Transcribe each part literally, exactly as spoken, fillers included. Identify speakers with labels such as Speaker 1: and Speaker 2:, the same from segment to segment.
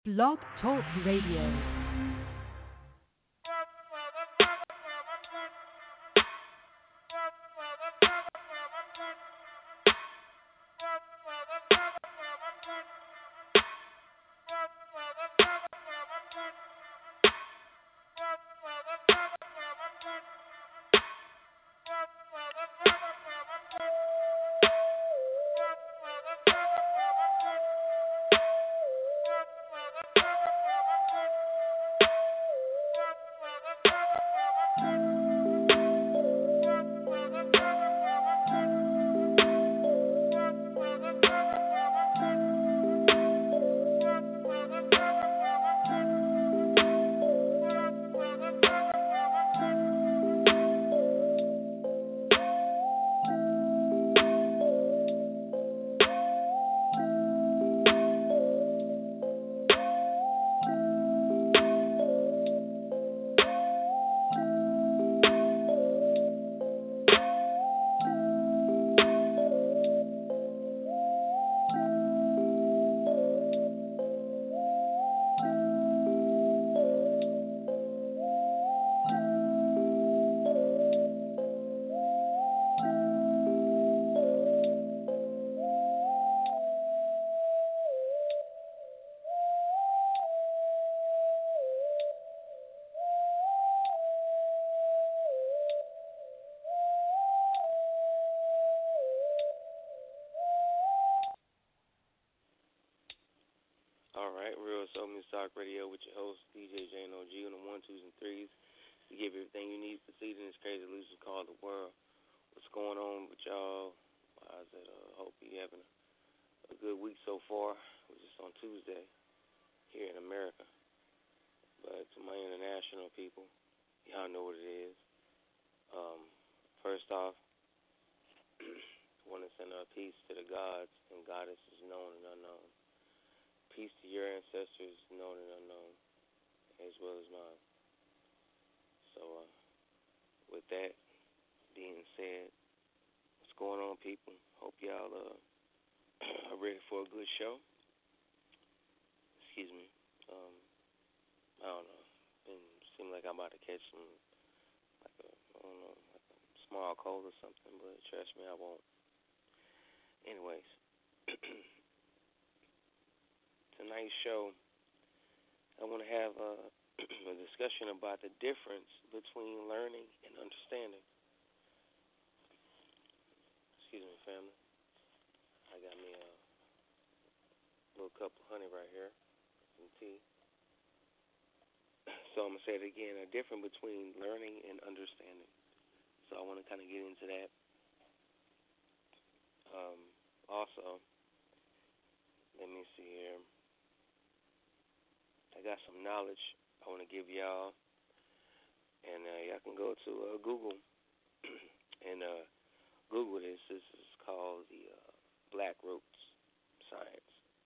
Speaker 1: Blog Talk Radio.
Speaker 2: All right, Real Soul Music Talk Radio with your host, D J J N O G, on the one, twos, and threes to give you everything you need to succeed in this crazy illusion called the world. What's going on with y'all? I said, uh, hope you having a good week so far. We're just on Tuesday here in America. But to my international people, y'all know what it is. Um, first off, I want to send a peace to the gods and goddesses known and unknown. Peace to your ancestors known and unknown, as well as mine. So, uh, with that being said, what's going on, people? Hope y'all uh, are ready for a good show. Excuse me. Um, I don't know. Been seem like I'm about to catch some, like a, I don't know, like a small cold or something. But trust me, I won't. Anyways, tonight's show, I want to have a, a discussion about the difference between learning and understanding. Excuse me, family. I got me a little cup of honey right here, some tea. So I'm going to say it again, a difference between learning and understanding. So I want to kind of get into that. Um, also, let me see here. I got some knowledge I want to give y'all. And uh, y'all can go to uh, Google and uh, Google this. This is called the uh, Black Roots Science.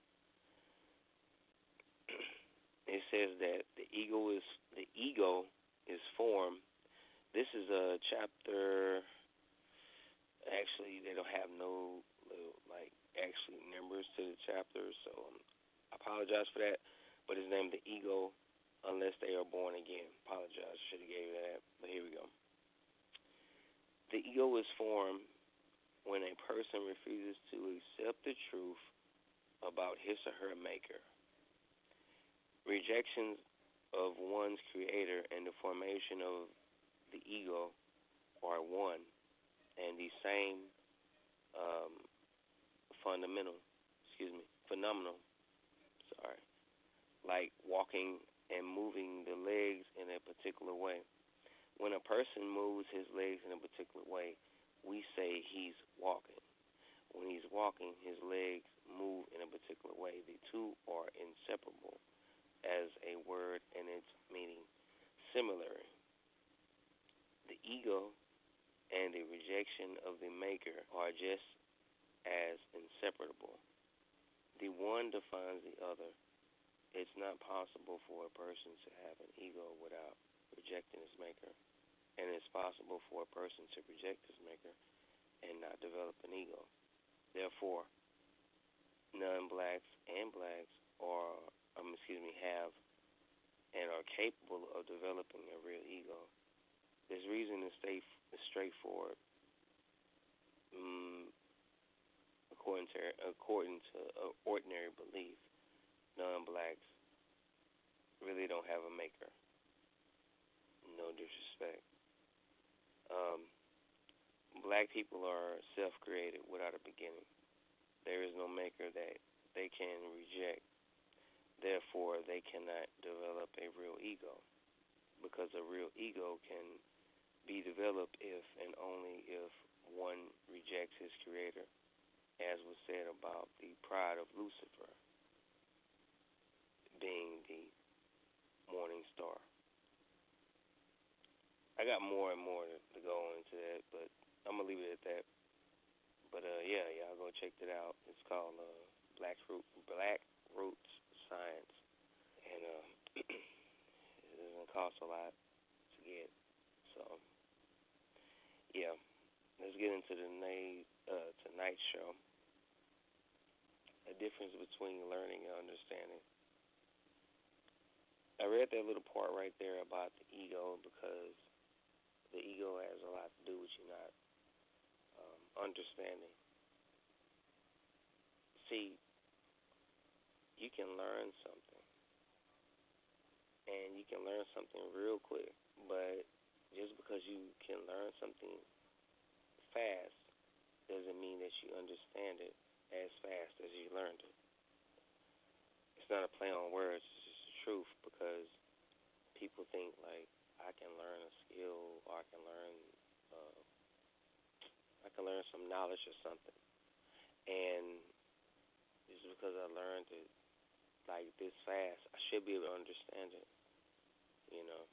Speaker 2: It says that the ego is the ego is formed. This is a chapter. Actually, they don't have no little, like actually numbers to the chapter, so um, I apologize for that. But it's named the ego, unless they are born again. Apologize, should have gave you that. But here we go. The ego is formed when a person refuses to accept the truth about his or her maker. Rejections of one's creator and the formation of the ego are one and the same um, fundamental, excuse me, phenomenal, sorry, like walking and moving the legs in a particular way. When a person moves his legs in a particular way, we say he's walking. When he's walking, his legs move in a particular way. The two are inseparable as a word and its meaning. Similar, the ego and the rejection of the maker are just as inseparable. The one defines the other. It's not possible for a person to have an ego without rejecting his maker. And it's possible for a person to reject his maker and not develop an ego. Therefore, non-blacks and blacks are um, excuse me, have and are capable of developing a real ego. This reason is, stay, is straightforward. Mm, according to according to uh, ordinary belief, non-blacks really don't have a maker. No disrespect. Um, black people are self-created without a beginning. There is no maker that they can reject. Therefore, they cannot develop a real ego, because a real ego can be developed if and only if one rejects his creator, as was said about the pride of Lucifer being the morning star. I got more and more to, to go into that, but I'm going to leave it at that. But, uh, yeah, y'all go check it out. It's called uh, Black, Root, Black Roots Science. And uh, it doesn't cost a lot to get. So, yeah, let's get into the night, uh, tonight's show. A difference between learning and understanding. I read that little part right there about the ego, because the ego has a lot to do with you not um, understanding. See, you can learn something, and you can learn something real quick, but just because you can learn something fast doesn't mean that you understand it as fast as you learned it. It's not a play on words, it's just the truth, because people think like, I can learn a skill, or I can learn, uh, I can learn some knowledge or something, and just because I learned it like this fast, I should be able to understand it. You know,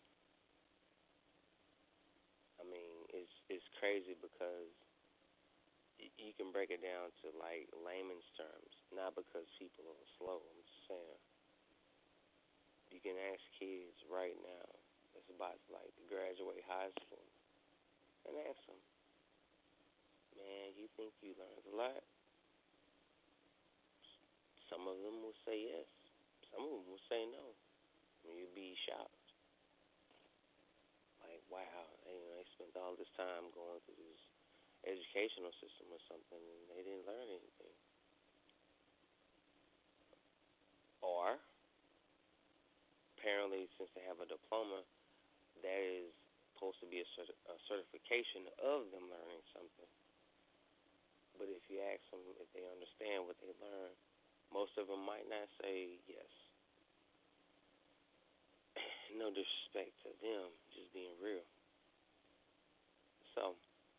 Speaker 2: I mean, it's it's crazy because y- you can break it down to like layman's terms, not because people are slow. I'm just saying, you can ask kids right now that's about to like to graduate high school, and ask them, man, you think you learned a lot? Some of them will say yes. Some of them will say no. And you'd be shocked. Like, wow, they, you know, they spent all this time going through this educational system or something, and they didn't learn anything. Or, apparently, since they have a diploma, that is supposed to be a, cert- a certification of them learning something. But if you ask them if they understand what they learn, most of them might not say yes. No disrespect to them, just being real. So,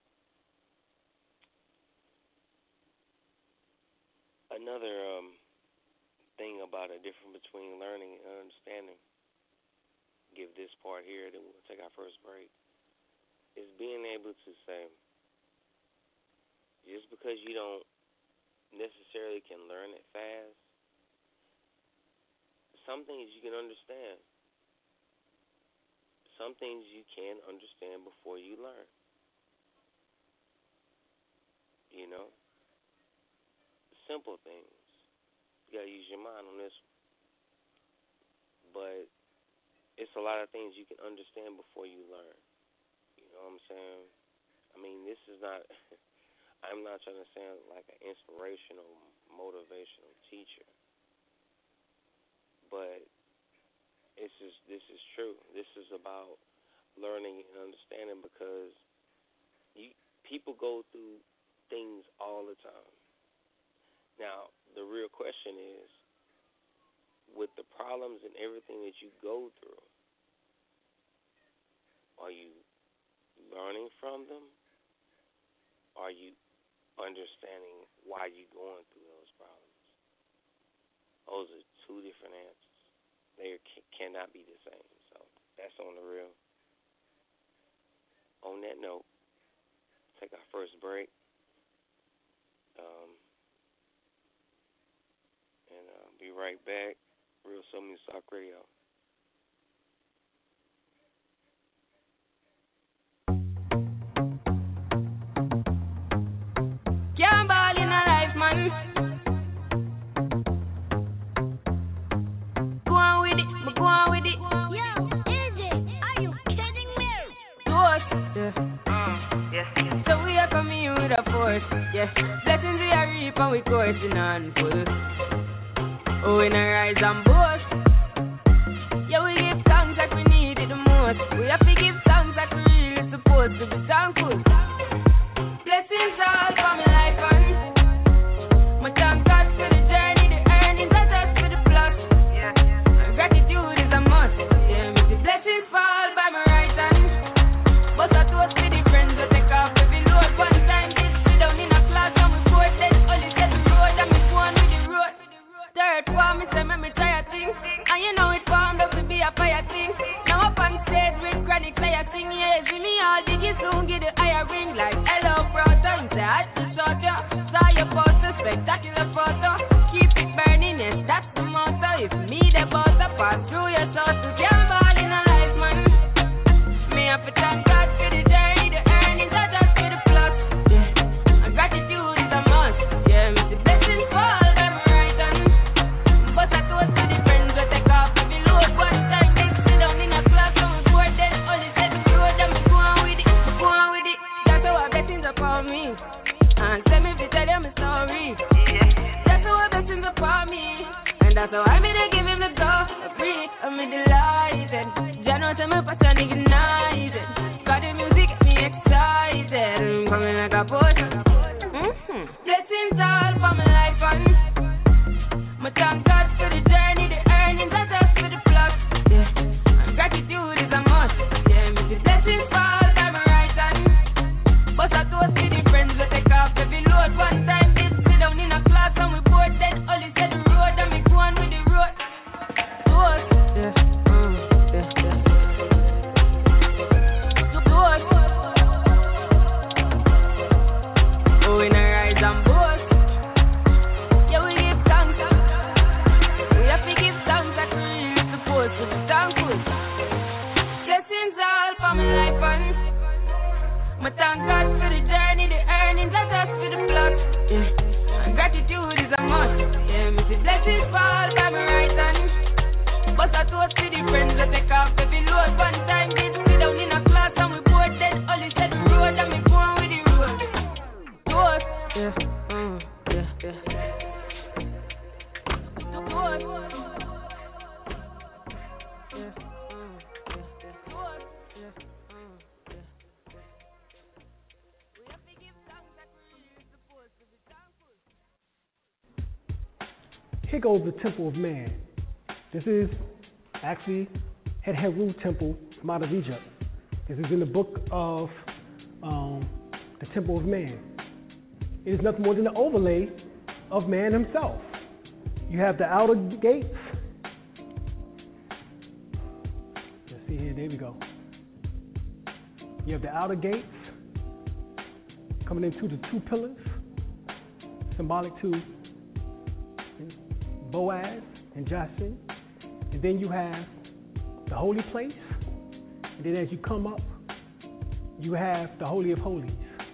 Speaker 2: another um, thing about a difference between learning and understanding, give this part here, then we'll take our first break, is being able to say, just because you don't necessarily can learn it fast, some things you can understand. Some things you can understand before you learn. You know? Simple things. You gotta use your mind on this one. But it's a lot of things you can understand before you learn. You know what I'm saying? I mean, this is not, I'm not trying to sound like an inspirational, motivational teacher. But it's just, this is true. This is about learning and understanding, because you people go through things all the time. Now, the real question is, with the problems and everything that you go through, are you learning from them? Are you understanding why you're going through those problems? Those are two different answers. They cannot be the same. So that's on the real. On that note, take our first break. Um, and uh, be right back. Real Soul Music Talk Radio.
Speaker 3: Can't ball in a life, man. we coursing on full. Oh, in a rise and boast. Yeah, we give thanks like we need it the most. We have to give thanks like we really supposed to be thankful. Blessings all for my life and my thank God for the journey, the earnings, not just for the plot. Yeah, and gratitude is a must. Yeah, with the blessings fall by my right hand. But I toast to the friends that take off every load. One time this sit down in a class and we both then only set the road and we go on with the road. Third form, me say me me try a thing, and you know it formed up to be a fire thing. Now up on stage with chronic player sing, yeah, see me all diggy soon get the higher ring like hello brother. And say I to short ya, saw your poster, spectacular photo. Keep it burning, yes, that's the motto. If me the boss, I pass through your source to get ball in a life, man. Me have to thank God for the journey, the earnings, not just for the plot. Yeah, and gratitude is a must. Yeah, me the blessings fall by my right hand. But I told to the friends that take off every load. One time they sit down in a class and we board then only set the road and we go on with it, go on with it. That's how our blessings are for me. And tell me if you tell them a story. That's how our blessings are for me. And that's how I made to give him the go. Free, I'm delighted. Jah knows I'm a passion ignited. Got the music get me excited. I'm coming like a potion. Mm-hmm. Blessings all for my life and my thank God for the journey, the earnings, not just for the plot. Yeah, and gratitude is a must. Yeah, me the blessings fall by my right hand. But I toast to the friends that take off every load. One time they sit down in a class and we both then only set the road and we go on with the road. Toast, yeah, mm, yeah, yeah. Toast. Oh, in a rise and boast. Yeah, we give thanks. We have to give thanks like we really supposed to be thankful. Blessings all for my life and my thank God for the journey, the earnings, not just for the plot. Yeah, and gratitude is a must. Yeah, me see blessings fall by my right hand. But I toast to the friends that take off every load. One time they sit down in a class and we both then only set the road and we go on with the road. Toast, yeah, mm, yeah, yeah. Toast, yeah, mm, yeah, yeah. Toast, yeah, mm, yeah. We have to give thanks like we really supposed to be thankful.
Speaker 4: Here goes the Temple of Man. This is actually Het Heru Temple from out of Egypt. This is in the book of um, the Temple of Man. It is nothing more than the overlay of man himself. You have the outer gates. Let's see here, there we go. You have the outer gates coming into the two pillars, symbolic to Boaz and Jachin. And then you have the holy place. And then as you come up, you have the Holy of Holies.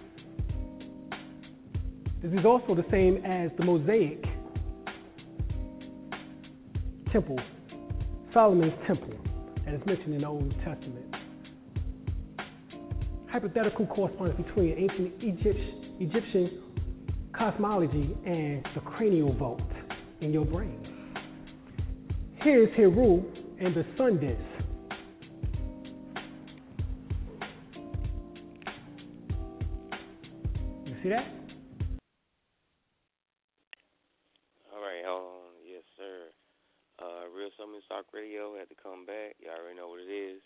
Speaker 4: This is also the same as the Mosaic temple, Solomon's temple, that is mentioned in the Old Testament. Hypothetical correspondence between ancient Egypt, Egyptian cosmology and the cranial vault in your brain. Here's Heru and the sun disk. You see that?
Speaker 2: All right, hold on. Yes, sir. Uh, Real Summon Stock Radio had to come back. You already know what it is.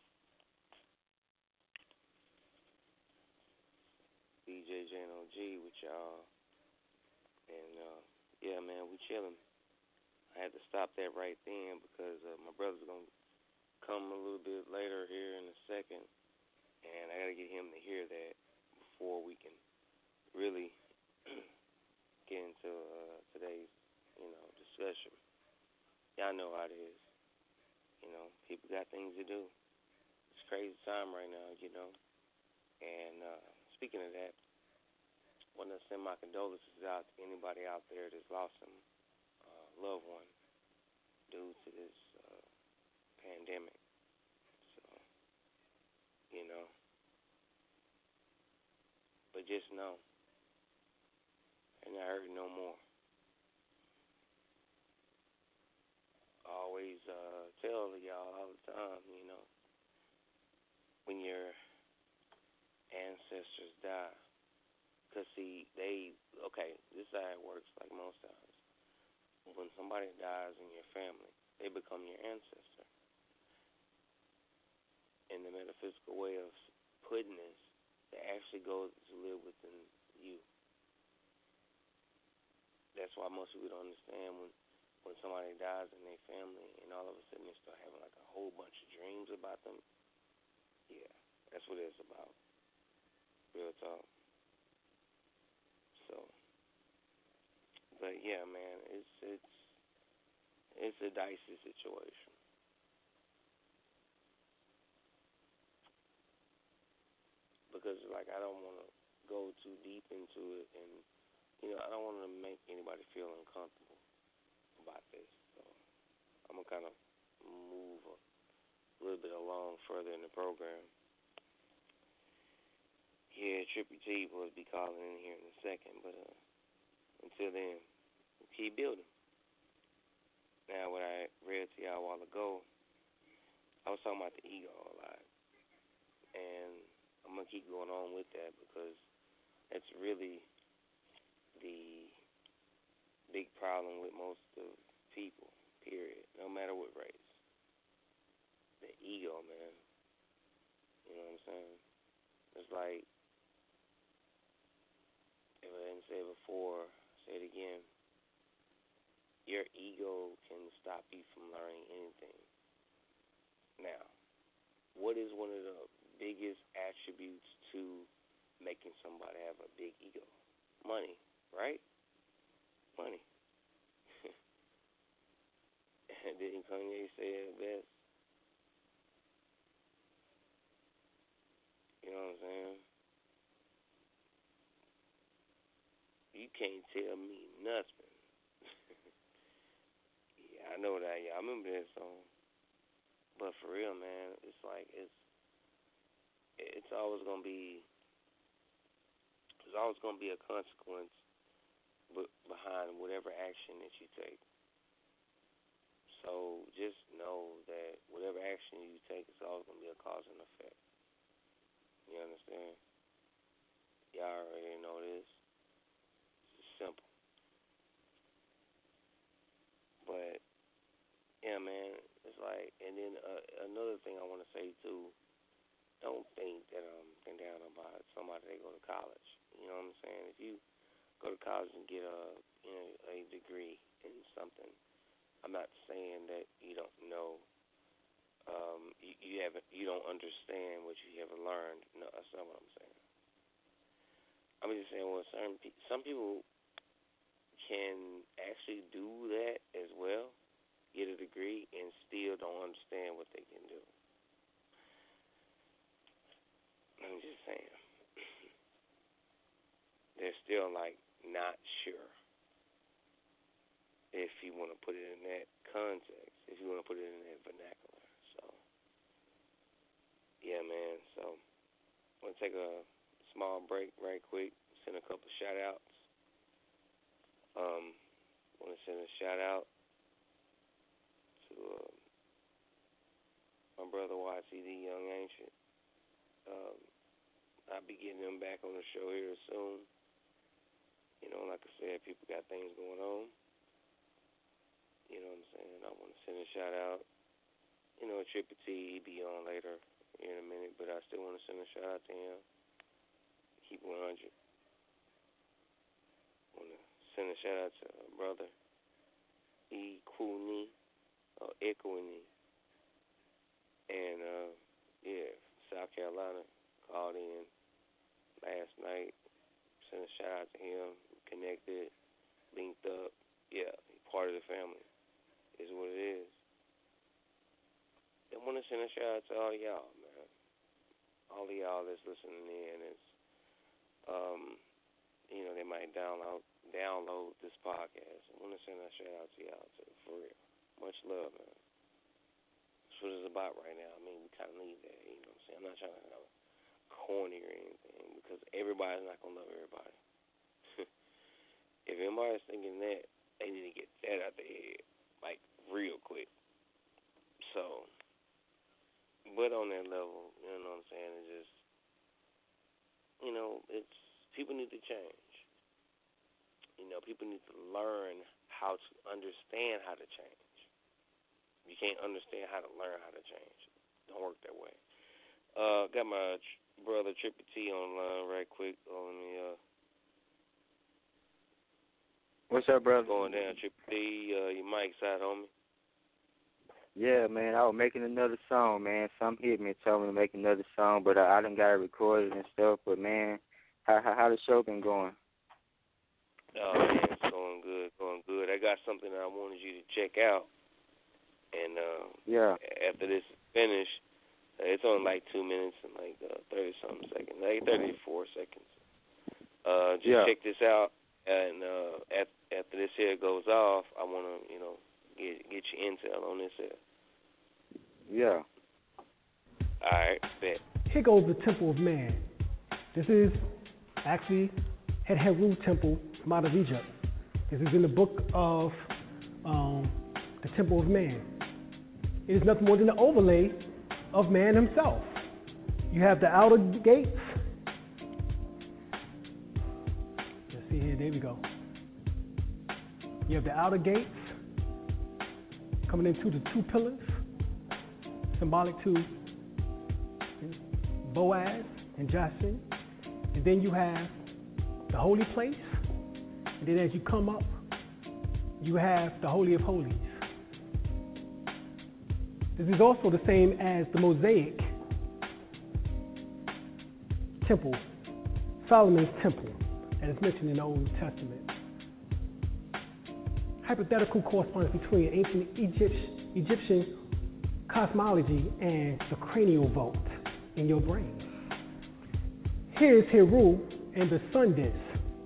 Speaker 2: D J J N O G with y'all. And, uh, yeah, man, we chilling. I had to stop that right then because uh, my brother's going to come a little bit later here in a second. And I got to get him to hear that before we can really get into uh, today's, you know, discussion. Y'all know how it is. You know, people got things to do. It's a crazy time right now, you know. And uh, speaking of that, I want to send my condolences out to anybody out there that's lost some uh, loved one due to this uh, pandemic. So, you know. But just know, they're not hurting no more. tell y'all all the time, you know, when your ancestors die, because, see, they, okay, this is how it works, like most times. When somebody dies in your family, they become your ancestor. And the metaphysical way of putting this, they actually go to live within you. That's why most people don't understand when, when somebody dies in their family and all of a sudden they start having like a whole bunch of dreams about them. Yeah, that's what it's about. Real talk. So, but yeah, man, it's it's it's a dicey situation. Because like I don't want to go too deep into it, and you know I don't want to make anybody feel uncomfortable about this. So I'm gonna kind of move a little bit along further in the program. Yeah, Trippy T will be calling in here in a second, but uh, until then, we'll keep building. Now, what I read to y'all a while ago, I was talking about the ego a lot, and I'm gonna keep going on with that because that's really the big problem with most of people, period, no matter what race. The ego, man. You know what I'm saying? It's like, if I didn't say it before, I'll say it again. Your ego can stop you from learning anything. Now, what is one of the biggest attributes to making somebody have a big ego? Money, right? Money. Didn't Kanye say it best? You know what I'm saying? You can't tell me nothing. Yeah, I know that. Yeah, I remember that song. But for real, man, it's like it's it's always gonna be there's always gonna be a consequence behind whatever action that you take. So just know that whatever action you take is always gonna be a cause and effect. You understand? Y'all already know this. It's simple. But yeah, man, it's like, and then uh, another thing I want to say too. Don't think that I'm thinking down about somebody that go to college. You know what I'm saying? If you go to college and get a you know a degree in something, I'm not saying that you don't know. Um, you, you haven't you don't understand what you haven't learned. No, that's not what I'm saying. I'm just saying, well, certain pe- some people can actually do that as well, get a degree, and still don't understand what they can do. I'm just saying. They're still, like, not sure if you want to put it in that context, if you want to put it in that vernacular. So, yeah, man. So, I'm going to take a small break right quick, send a couple shout-outs. Um, I want to send a shout-out to uh, my brother Y C D, Young Ancient. Um, I'll be getting him back on the show here soon. You know, like I said, people got things going on. You know what I'm saying? I want to send a shout out. You know, Trippy T, he be on later in a minute, but I still want to send a shout out to him. Keep one hundred. Want to send a shout out to a brother, E. Kuni, or Ekwini. And, uh, yeah, South Carolina called in last night. Send a shout out to him. Connected, linked up. Yeah, part of the family is what it is. I want to send a shout out to all y'all, man. All of y'all that's listening in is, um, you know, they might download download this podcast. I want to send a shout out to y'all too, for real. Much love, man. That's what it's about right now. I mean, we kind of need that, you know what I'm saying? I'm not trying to have corny or anything because everybody's not going to love everybody. If anybody's thinking that, they need to get that out their head, like, real quick. So, put on that level. You know what I'm saying? It's just, you know, it's people need to change. You know, people need to learn how to understand how to change. You can't understand how to learn how to change. It don't work that way. Uh, got my tr- brother Trippy T online right quick. Oh, let me, uh,
Speaker 5: What's up, brother?
Speaker 2: going down, Trippy T. Uh, your mic's out, homie.
Speaker 5: Yeah, man, I was making another song, man. Some hit me and told me to make another song, but I, I done got it recorded and stuff. But, man, how, how, how the show been going?
Speaker 2: Oh, man, it's going good, going good. I got something that I wanted you to check out. And uh,
Speaker 5: yeah,
Speaker 2: after this is finished, uh, it's only like two minutes and like uh, thirty-something seconds, like thirty-four seconds. Uh, just
Speaker 5: yeah.
Speaker 2: check this out. And uh, after, after this here goes off, I want to, you know, get get your intel on this here.
Speaker 5: Yeah.
Speaker 2: All right, bet.
Speaker 4: Here goes the Temple of Man. This is actually Het Heru Temple from out of Egypt. This is in the book of um, the Temple of Man. It is nothing more than the overlay of man himself. You have the outer gates. Let's see here, there we go. You have the outer gates coming into the two pillars, symbolic to Boaz and Jason. And then you have the holy place. And then as you come up, you have the Holy of Holies. This is also the same as the Mosaic temple, Solomon's temple, as is mentioned in the Old Testament. Hypothetical correspondence between ancient Egypt, Egyptian cosmology and the cranial vault in your brain. Here's Heru and the sun disk.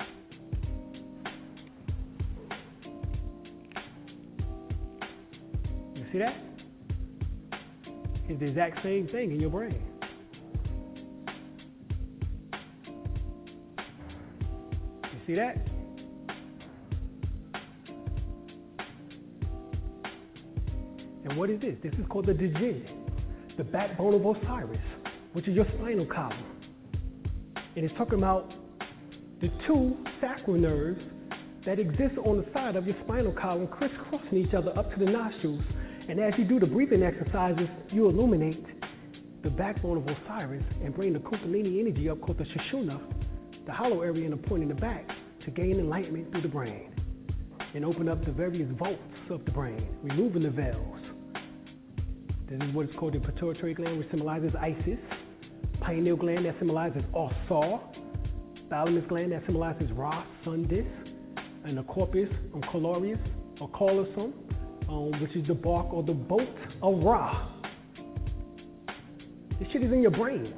Speaker 4: You see that? It's the exact same thing in your brain. You see that? And what is this? This is called the Djinn, the backbone of Osiris, which is your spinal column. And it's talking about the two sacral nerves that exist on the side of your spinal column, crisscrossing each other up to the nostrils. And as you do the breathing exercises, you illuminate the backbone of Osiris and bring the Kundalini energy up, called the Sushumna, the hollow area and the point in the back, to gain enlightenment through the brain and open up the various vaults of the brain, removing the veils. This is what is called the pituitary gland, which symbolizes Isis, pineal gland that symbolizes Osar, thalamus gland that symbolizes Ra, sun disk, and the corpus um, callosum, or callosum, um, which is the bark or the boat of Ra. This shit is in your brain.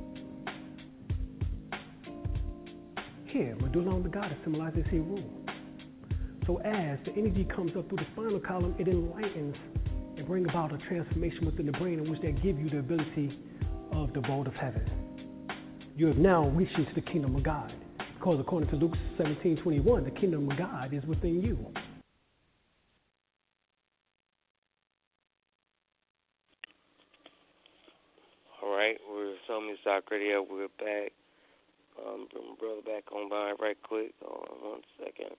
Speaker 4: Here, medulla oblongata symbolizes Heru. So as the energy comes up through the spinal column, it enlightens and brings about a transformation within the brain, in which that gives you the ability of the vault of heaven. You have now reached into the kingdom of God, because according to Luke seventeen twenty-one, the kingdom of God is within you.
Speaker 2: All right, we're Somni Sock Radio. We're back. Um, bring my brother back online right quick. Hold on one second.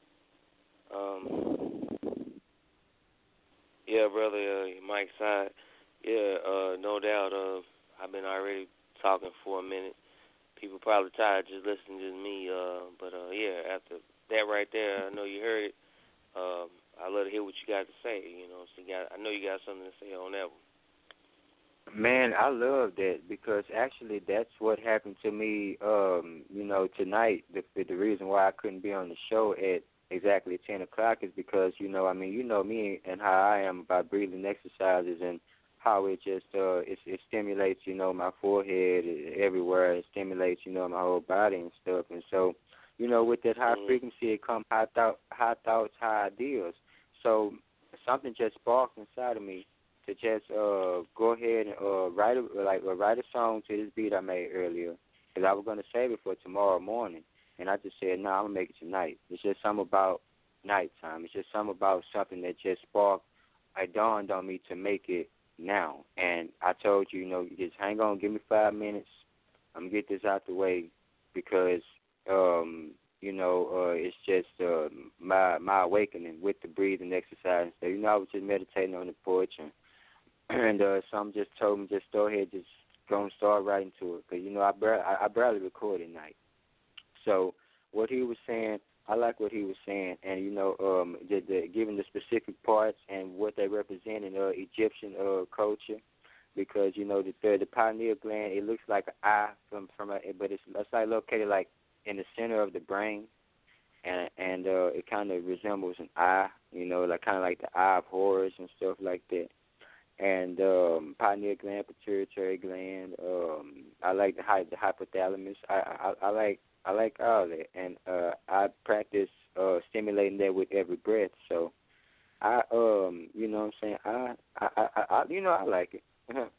Speaker 2: Um, yeah, brother, uh, your mic's side. Yeah, uh, no doubt. Uh, I've been already talking for a minute. People probably tired just listening to me. Uh, but uh, yeah, after that right there, I know you heard it. Um, I love to hear what you got to say. You know, so you got. I know you got something to say on that one.
Speaker 5: Man, I love that, because actually that's what happened to me, um, you know, tonight. The, the reason why I couldn't be on the show at exactly ten o'clock is because, you know, I mean, you know me and how I am about breathing exercises and how it just, uh, it, it stimulates, you know, my forehead everywhere. It stimulates, you know, my whole body and stuff. And so, you know, with that high mm-hmm. frequency, it comes high, thought, high thoughts, high ideas. So something just sparked inside of me to just uh, go ahead and uh, write a, like uh, write a song to this beat I made earlier, because I was going to save it for tomorrow morning. And I just said, no, nah, I'm going to make it tonight. It's just something about nighttime. It's just something about something that just sparked. It dawned on me to make it now. And I told you, you know, you just hang on, give me five minutes. I'm gonna get this out the way because, um, you know, uh, it's just uh, my my awakening with the breathing exercise. So, you know, I was just meditating on the porch, and and uh, some just told me just go ahead, just go and start writing to it, because you know I, bar- I I barely record at night. So what he was saying, I like what he was saying, and you know, um, the, the, given the specific parts and what they represent in uh, Egyptian uh, culture, because you know the the, the pineal gland, it looks like an eye from from a, but it's it's like located like in the center of the brain, and and uh, it kind of resembles an eye, you know, like kind of like the eye of Horus and stuff like that. And um, pineal gland, pituitary gland. Um, I like the hy- the hypothalamus. I, I I like I like all that, and uh, I practice uh, stimulating that with every breath. So I um you know what I'm saying I I, I, I you know I like it.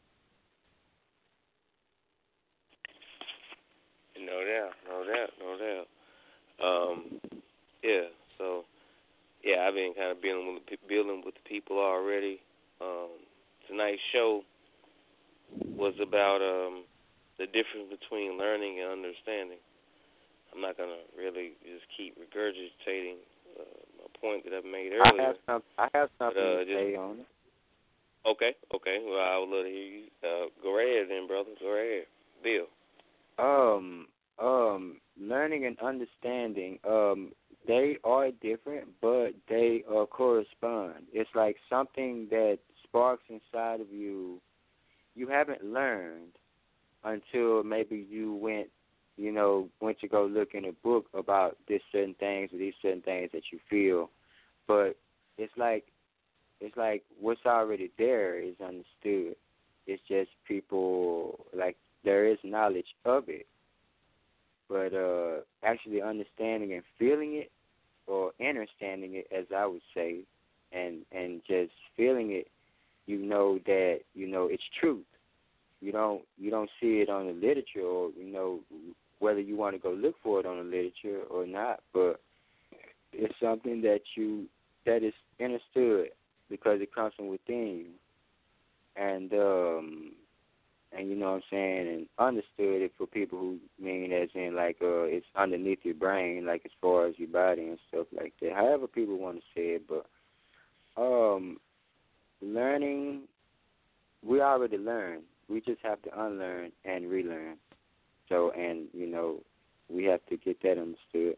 Speaker 2: No doubt, no doubt, no doubt. Um, yeah. So yeah, I've been kind of building with the, building with the people already. Um, tonight's show was about um, the difference between learning and understanding. I'm not gonna really just keep regurgitating uh, a point that I've made earlier.
Speaker 5: I have some I have something
Speaker 2: but, uh,
Speaker 5: to
Speaker 2: just,
Speaker 5: say on it.
Speaker 2: Okay, okay. Well, I would love to hear you. Uh, go right ahead, then, brother. Go right ahead, Bill.
Speaker 5: Um, um, learning and understanding, um, they are different, but they uh, correspond. It's like something that sparks inside of you. You haven't learned until maybe you went, you know, went to go look in a book about these certain things or these certain things that you feel. But it's like, it's like what's already there is understood. It's just people, like, there is knowledge of it. But uh, actually understanding and feeling it, or understanding it, as I would say, and and just feeling it, you know that, you know, it's truth. You don't you don't see it on the literature, or, you know, whether you want to go look for it on the literature or not, but it's something that you that is understood because it comes from within you. And um and you know what I'm saying, and understood it for people who mean as in like uh it's underneath your brain, like as far as your body and stuff like that. However people want to say it, but um learning, we already learned. We just have to unlearn and relearn. So, and, you know, we have to get that understood.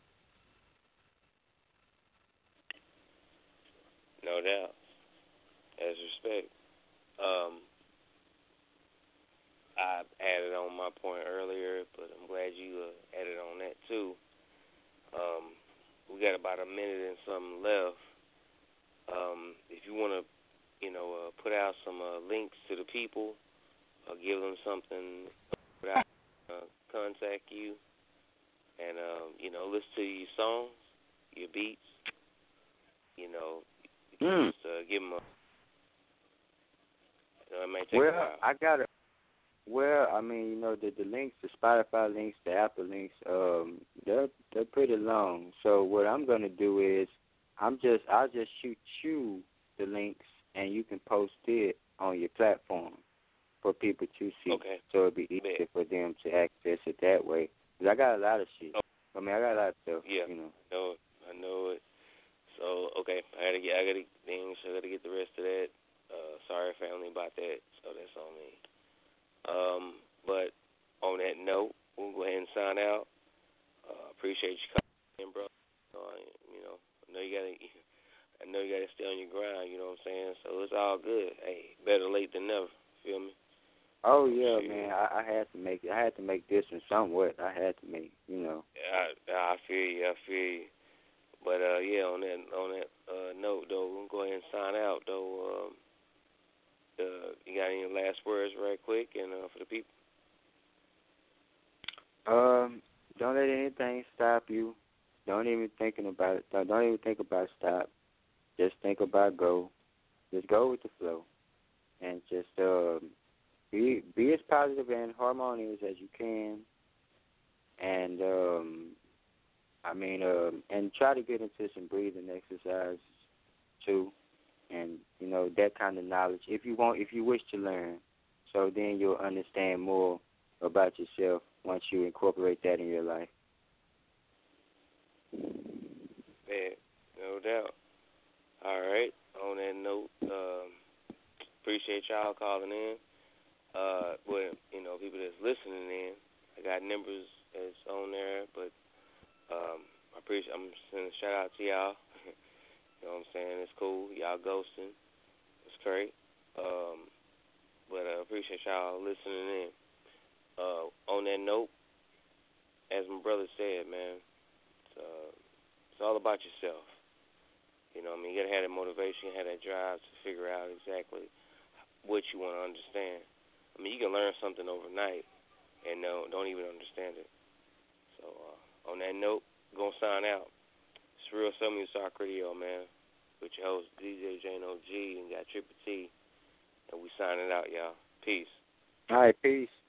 Speaker 2: No doubt. As respect. Um, I added on my point earlier, but I'm glad you uh, added on that too. Um, we got about a minute and something left. Um, if you want to, you know, uh, put out some uh, links to the people, uh, give them something, put out, uh, contact you, and, um, you know, listen to your songs, your beats, you know, you can
Speaker 5: Mm.
Speaker 2: just uh, give them a, you know, it may take
Speaker 5: Well,
Speaker 2: a while.
Speaker 5: I got to, well, I mean, you know, the, the links, the Spotify links, the Apple links, um, they're, they're pretty long. So what I'm going to do is I'm just, I'll just shoot you the links, and you can post it on your platform for people to see.
Speaker 2: Okay.
Speaker 5: So it'll be easier for them to access it that way. Because I got a lot of shit.
Speaker 2: Oh.
Speaker 5: I mean, I got a lot of stuff,
Speaker 2: Yeah,
Speaker 5: you know.
Speaker 2: I know it. I know it. So, okay, I gotta get, I gotta things, I gotta get the rest of that. Uh, sorry, family, about that. So that's on me. Um, but on that note, we'll go ahead and sign out. Uh, appreciate you coming in, bro. Uh, you know, I know you gotta, I know you gotta stay on your grind. You know what I'm saying? So it's all good. Hey, better late than never. Feel me?
Speaker 5: Oh yeah,
Speaker 2: Sure.
Speaker 5: man. I, I had to make it. I had to make this one somewhat. I had to make, you know.
Speaker 2: I, I feel you. I feel you. But uh, yeah, on that on that uh, note though, we'll go ahead and sign out though. Um, uh, you got any last words, right quick, and uh, for the people?
Speaker 5: Um, don't let anything stop you. Don't even thinking about it. Don't, don't even think about stop. Just think about go. Just go with the flow, and just um, be be as positive and harmonious as you can. And um, I mean, um, and try to get into some breathing exercises too. and you know that kind of knowledge. If you want, if you wish to learn, so then you'll understand more about yourself once you incorporate that in your life.
Speaker 2: Yeah, no doubt. All right. On that note, um, appreciate y'all calling in. Uh, well, you know, people that's listening in, I got numbers that's on there, but um, I appreciate. I'm sending a shout out to y'all. You know what I'm saying? It's cool. Y'all ghosting. It's great. Um, but I appreciate y'all listening in. Uh, on that note, as my brother said, man, it's, uh, it's all about yourself. You know what I mean? You got to have that motivation, have that drive to figure out exactly what you want to understand. I mean, you can learn something overnight and no, don't even understand it. So uh, on that note, going to sign out. It's Real Soul Music Talk Radio, man, with your host, D J J N O G, and got Triple T. And we signing out, y'all. Peace.
Speaker 5: All right, peace.